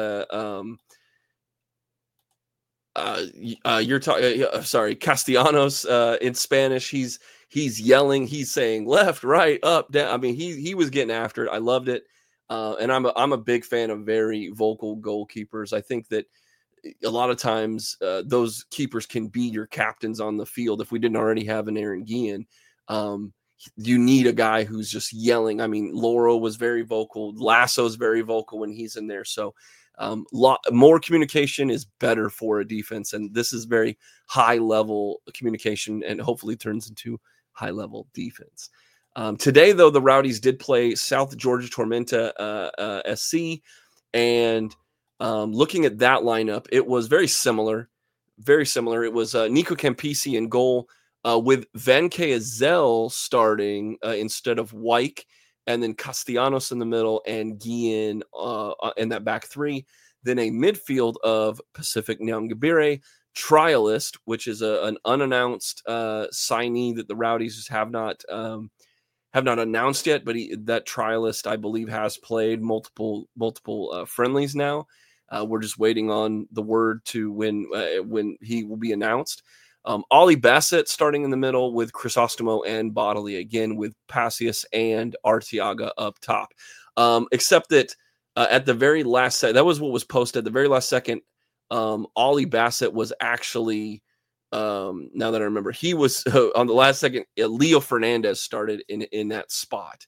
Castellanos in Spanish. He's yelling, he's saying left, right, up, down. I mean, he was getting after it. I loved it. And I'm a big fan of very vocal goalkeepers. I think that a lot of times those keepers can be your captains on the field. If we didn't already have an Aaron Guillen, you need a guy who's just yelling. I mean, Lauro was very vocal. Lasso's very vocal when he's in there. So more communication is better for a defense. And this is very high level communication and hopefully turns into high level defense. Today, though, the Rowdies did play South Georgia Tormenta SC, and looking at that lineup, it was very similar. It was Nico Campisi in goal, with Van Kazel starting instead of Wyke, and then Castellanos in the middle and Guillen in that back three. Then a midfield of Pacific Nyongabire, trialist, which is an unannounced signee that the Rowdies have not announced yet, but that trialist, I believe, has played multiple friendlies now. We're just waiting on the word to when he will be announced. Ollie Bassett starting in the middle with Crisostomo and Bodley, again with Passius and Arteaga up top. Except that at the very last second, that was what was posted. At the very last second, Ollie Bassett was actually, now that I remember, he was on the last second. Leo Fernandez started in that spot.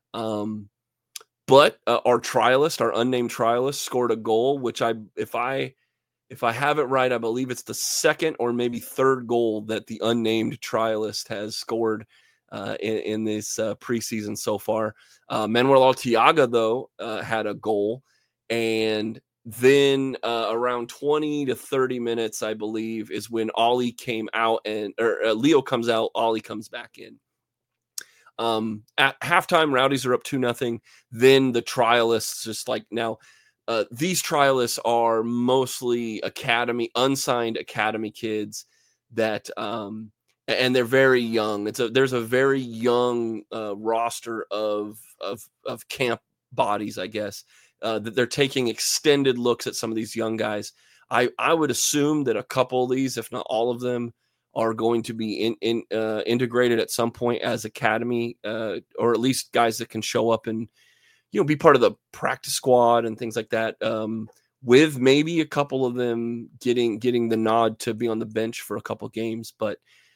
But our trialist, our unnamed trialist, scored a goal, which if I have it right, I believe it's the second or maybe third goal that the unnamed trialist has scored in this preseason so far. Manuel Arteaga, though, had a goal. And then around 20 to 30 minutes, I believe, is when Ollie came out or Leo comes out, Ollie comes back in. At halftime, Rowdies are up 2-0. Then the trialists just like now. these trialists are mostly unsigned academy kids that, and they're very young. There's a very young roster of camp bodies, I guess, that they're taking extended looks at some of these young guys. I would assume that a couple of these, if not all of them, are going to be integrated at some point as academy, or at least guys that can show up and, be part of the practice squad and things like that. With maybe a couple of them getting the nod to be on the bench for a couple of games, but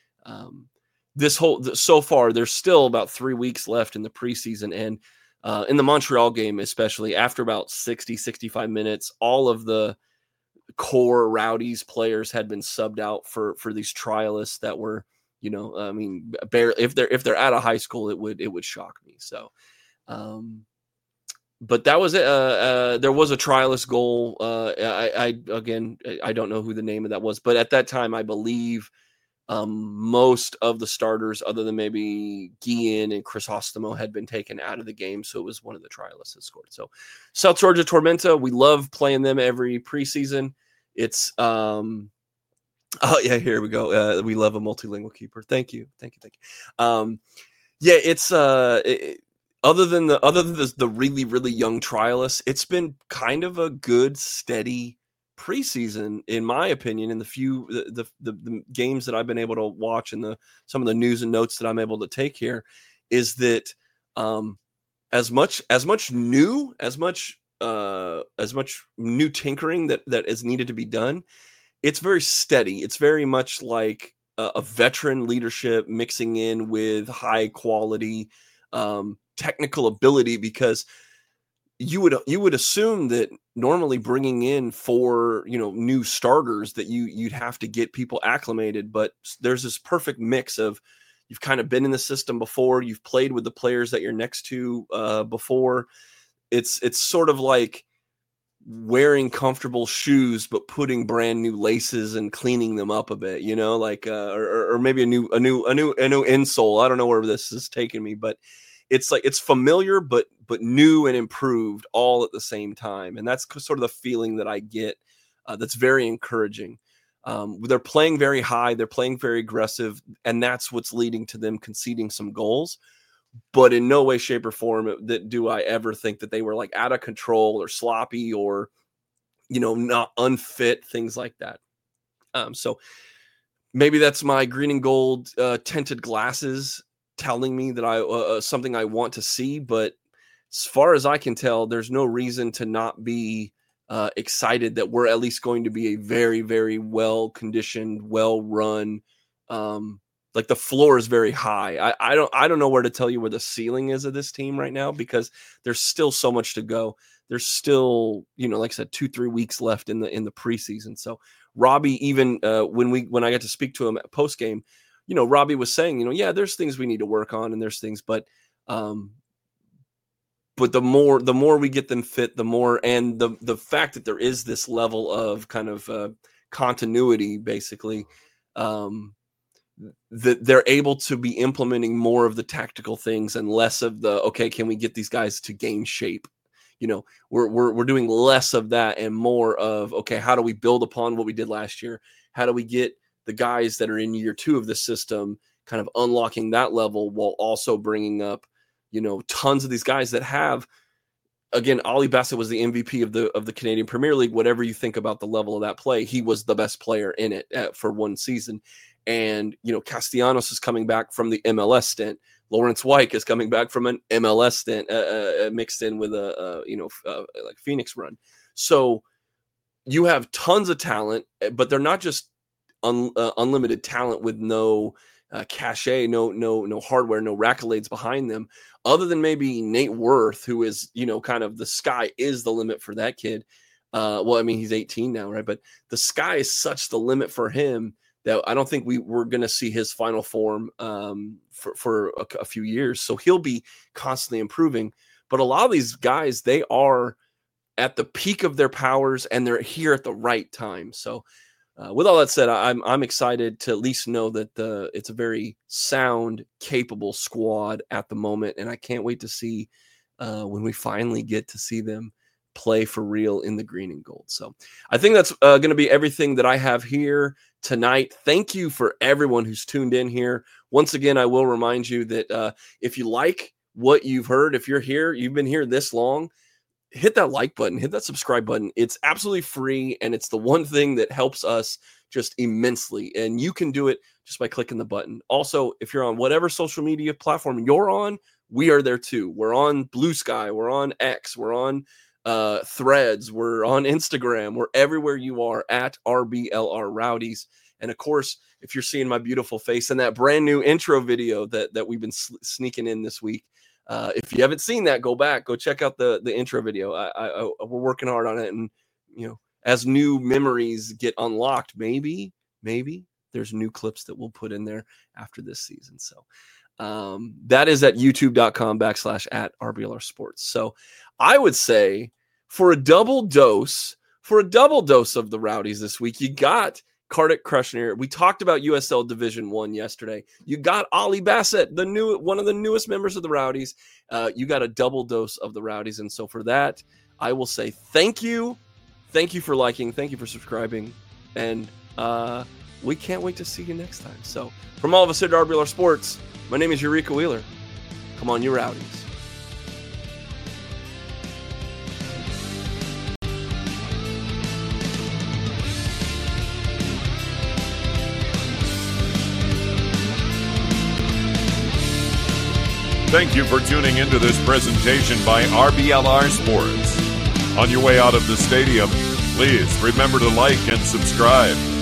so far there's still about 3 weeks left in the preseason, and in the Montreal game, especially after about 65 minutes, all of the core Rowdies players had been subbed out for these trialists that were, barely, if they're out of high school, it would shock me. So, but that was it. There was a trialist goal. I don't know who the name of that was, but at that time, I believe most of the starters, other than maybe Guillen and Crisostomo, had been taken out of the game. So it was one of the trialists that scored. So South Georgia Tormenta, we love playing them every preseason. It's here we go. We love a multilingual keeper. Thank you. It's other than the really, really young trialists, it's been kind of a good, steady preseason, in my opinion. In the games that I've been able to watch, and some of the news and notes that I'm able to take here, is that as much new tinkering that is needed to be done, it's very steady. It's very much like a veteran leadership mixing in with high quality technical ability, because you would assume that normally bringing in 4 new starters that you'd have to get people acclimated, but there's this perfect mix of, you've kind of been in the system before, you've played with the players that you're next to before. It's sort of like wearing comfortable shoes but putting brand new laces and cleaning them up a bit, or maybe a new insole. I don't know where this is taking me, but it's like it's familiar but new and improved all at the same time, and that's sort of the feeling that I get. That's very encouraging. They're playing very high, they're playing very aggressive, and that's what's leading to them conceding some goals. But in no way, shape, or form do I ever think that they were like out of control or sloppy or, not unfit, things like that. So maybe that's my green and gold tinted glasses telling me that something I want to see. But as far as I can tell, there's no reason to not be excited that we're at least going to be a very, very well-conditioned, well-run, like the floor is very high. I don't know where to tell you where the ceiling is of this team right now, because there's still so much to go. There's still, like I said, 2-3 weeks left in the preseason. So Robbie, even when I got to speak to him at post game, Robbie was saying, yeah, there's things we need to work on, and there's things, but the more we get them fit, the more, and the fact that there is this level of kind of continuity, basically, that they're able to be implementing more of the tactical things and less of the, okay, can we get these guys to gain shape? We're doing less of that and more of, okay, how do we build upon what we did last year? How do we get the guys that are in year 2 of the system kind of unlocking that level, while also bringing up, tons of these guys that have, again, Ollie Bassett was the MVP of the Canadian Premier League. Whatever you think about the level of that play, he was the best player in it for one season. And, Castellanos is coming back from the MLS stint. Lawrence Wyke is coming back from an MLS stint, mixed in with like Phoenix run. So you have tons of talent, but they're not just unlimited talent with no cachet, no hardware, no accolades behind them, other than maybe Nate Worth, who is, kind of the sky is the limit for that kid. He's 18 now, right? But the sky is such the limit for him that I don't think we're going to see his final form for a few years. So he'll be constantly improving. But a lot of these guys, they are at the peak of their powers, and they're here at the right time. So with all that said, I'm excited to at least know that it's a very sound, capable squad at the moment, and I can't wait to see when we finally get to see them play for real in the green and gold. So I think that's going to be everything that I have here tonight. Thank you for everyone who's tuned in here. Once again, I will remind you that if you like what you've heard, if you're here, you've been here this long, hit that like button, hit that subscribe button. It's absolutely free, and it's the one thing that helps us just immensely. And you can do it just by clicking the button. Also, if you're on whatever social media platform you're on, we are there too. We're on Blue Sky, we're on X, we're on Threads, we're on Instagram, we're everywhere you are at RBLR Rowdies. And of course, if you're seeing my beautiful face in that brand new intro video that we've been sneaking in this week, if you haven't seen that, go back, go check out the intro video. We're working hard on it, and as new memories get unlocked, maybe there's new clips that we'll put in there after this season. So that is at youtube.com/@RBLR Sports. So I would say for a double dose of the Rowdies this week, you got Kartik Krishnaiyer. We talked about USL Division I yesterday. You got Ollie Bassett, one of the newest members of the Rowdies. You got a double dose of the Rowdies. And so for that, I will say thank you. Thank you for liking. Thank you for subscribing. And we can't wait to see you next time. So from all of us at RBLR Sports, my name is Eureka Wheeler. Come on, you Rowdies. Thank you for tuning into this presentation by RBLR Sports. On your way out of the stadium, please remember to like and subscribe.